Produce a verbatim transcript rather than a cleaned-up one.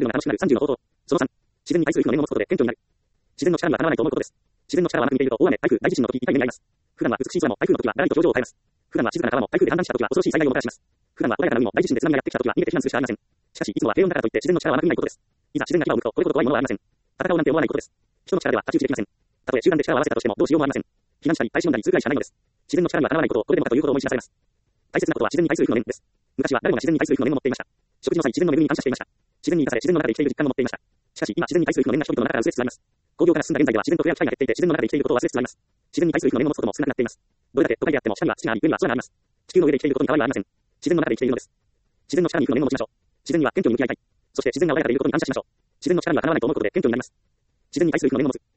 るのが楽しくなるさんじゅうの方法。そのさん、自然に対する負の念を持つことで謙虚になる。自然の力にはかなわないと思うことです。自然の力は甘く見ていると大雨、台風、大地震の時痛い目に遭います。普段は美しい空も台風の時はだらりと表情を変えます。普段は静かな川も台風で氾濫した時は恐ろしい災害をもたらします。普段は穏やかな海も大地震で津波がやってきた時は逃げて避難するしかありません。しかしいつもは平穏だからといって自然の力は甘く見ないことです。いざ自然が牙を向くとこれほど怖いものはありません。戦おうなんて思わないことです。人の力では太刀打ちできません。たとえ集団で力を合わせたとしてもどうしようもありません。避難したり大使問題に通外しかないのです。自然の力にはかなわないことをこれでもかというほど思い知らされます。大切なことは自然に対する負の念です。昔は誰もが自然に対する負の念を持っていました。食事の際自然の恵みに感謝していました。自然に生かされ自然の中で生きている実感を持っていました。しかし今自然に対する負の念が人々の中から薄れつつあります。工業から進んだ現在では自然と触れ合う機会が減っていて自然の中で生きていることを忘れつつあります。自然に対する負の念を持つことも少なくなっています。どれだけ都会であっても下には土があり上には空があります。地球の上で生きていることに変わりはありません。自然の中で生きているのです。自然の力に負の念を持ちましょう。自然には謙虚に向き合いたい。そして自然が穏やかでいることに感謝しましょう。自然の力にはかなわないと思うことで謙虚になります。自然に対する負の念を持つ。